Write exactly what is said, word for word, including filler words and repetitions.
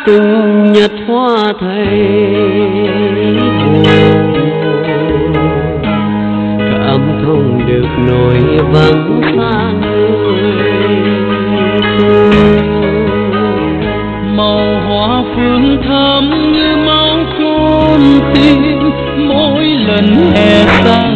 từng nhật hoa thầy cảm thông được nỗi vắng xa người màu hoa phương thơm như máu con tim mỗi lần hè xa